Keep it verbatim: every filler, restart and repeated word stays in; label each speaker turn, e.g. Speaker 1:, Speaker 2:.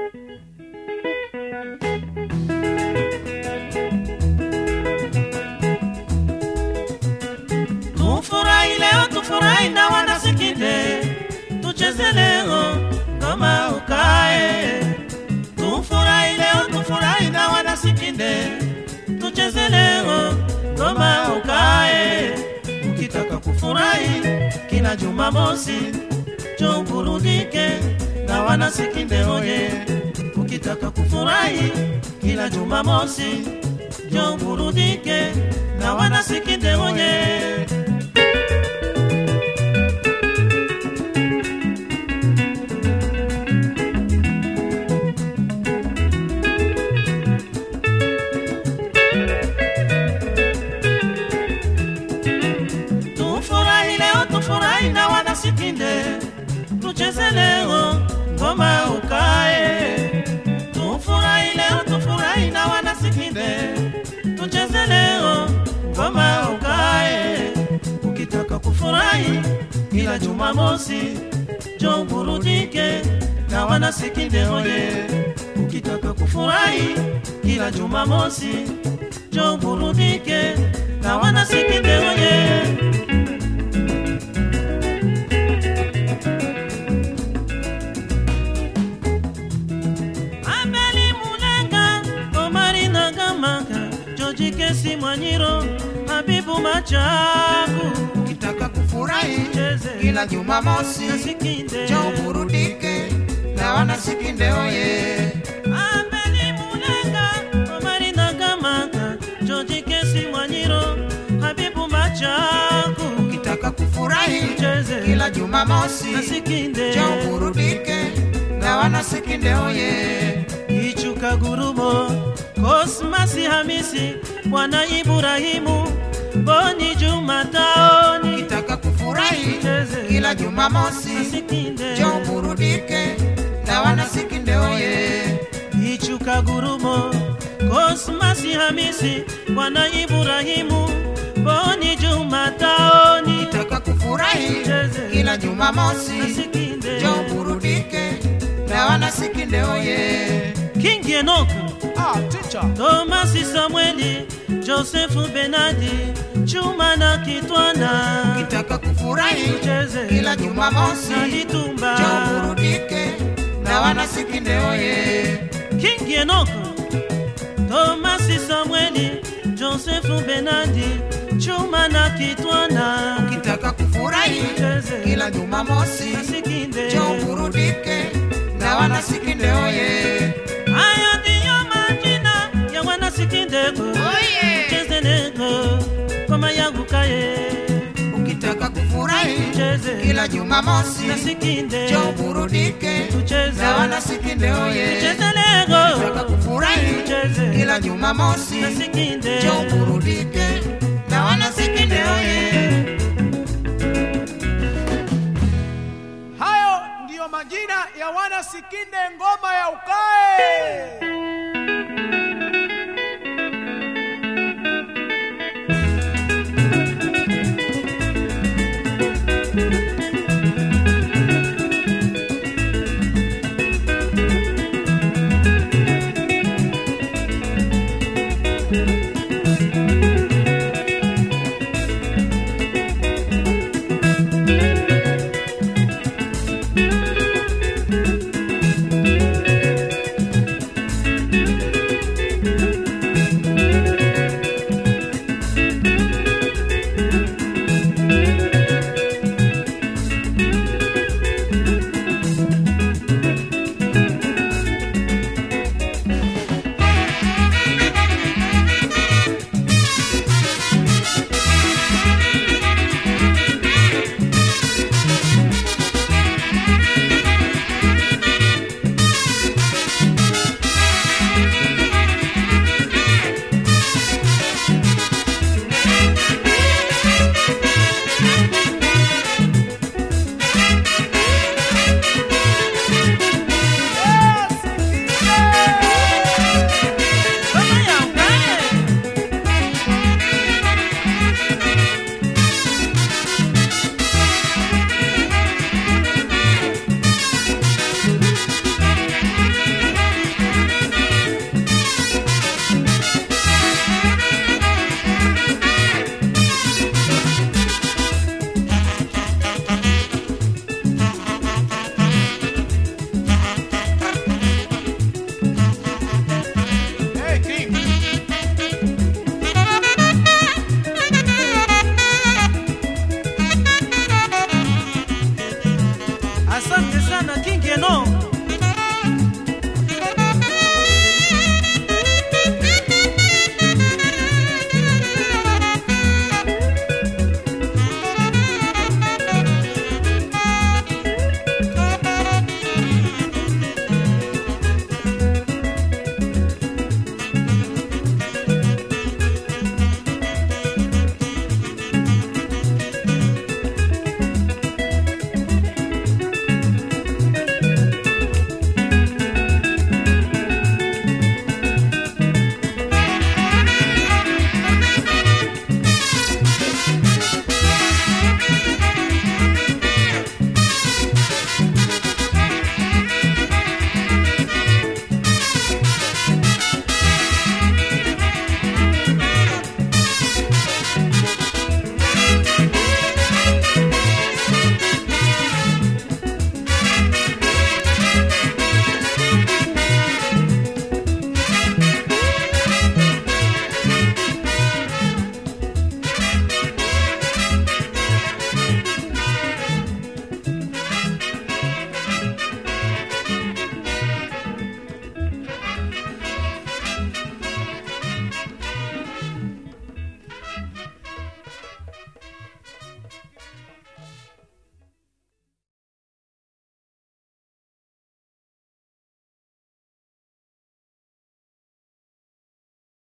Speaker 1: Tufurahi leo, tufurahi na wanasikinde, tucheze leo ngoma ukae. Tufurahi leo, tufurahi na wanasikinde, tucheze leo ngoma ukae. Ukitaka kufurahi kila Jumamosi, njoo burudike na wanasikinde oye. Ukitaka kufurahi kila Jumamosi, njoo burudike na wanasikinde oye. Tufurahi na wanasikinde, tucheze leo ngoma ukae. Tufurahi leo, tufurahi na wanasikinde, tucheze leo ngoma ukae. Ukitaka kufurahi kila Jumamosi, njoo burudike na wanasikinde oye. Ukitaka kufurahi kila Jumamosi, njoo burudike na wanasikinde oye. Kesi Mwanyiro, Habibu Machaku.
Speaker 2: Ukitaka kufurahi kila Jumamosi, njoo burudike na wanasikinde oye.
Speaker 1: Abeli Mulenga, Omari Nagamaka, George Kesi Mwanyiro, Habibu Machaku.
Speaker 2: Ukitaka kufurahi kila Jumamosi, njoo burudike na wanasikinde oye.
Speaker 1: Ichuka Gurumo, Cosmas Hamisi, Bwana Ibrahimu, Boni Jumataoni.
Speaker 2: Ukitaka kufurahi kila Jumamosi, njoo burudike na wanasikinde oye.
Speaker 1: Ichuka Gurumo, Cosmas Hamisi, Bwana Ibrahimu, Boni Jumataoni.
Speaker 2: Ukitaka kufurahi kila Jumamosi, njoo burudike na wanasikinde oye.
Speaker 1: King Enoch,
Speaker 2: ah, teacher.
Speaker 1: Thomas Samueli, Joseph Benadi, Chuma na Kitwana.
Speaker 2: Ukitaka kufurahi kila Jumamosi, njoo burudike na wanasikinde oye.
Speaker 1: King Enoch, Thomas Samueli, Joseph Benadi, Chuma na Kitwana.
Speaker 2: Ukitaka kufurahi kila Jumamosi, njoo burudike na wanasikinde oye.
Speaker 1: Haya ndiyo majina ya wanasikinde
Speaker 2: oye.
Speaker 1: Cheze nego kama yangu kaye.
Speaker 2: Ukitaka kufurahi kila Jumamosi, njoo burudike na wanasikinde oye.
Speaker 1: Cheze nego.
Speaker 2: Ukitaka kufurahi kila Jumamosi, njoo burudike na wanasikinde oye.
Speaker 3: Hayo ndiyo majina ya wanasikinde ngoma ya ukae.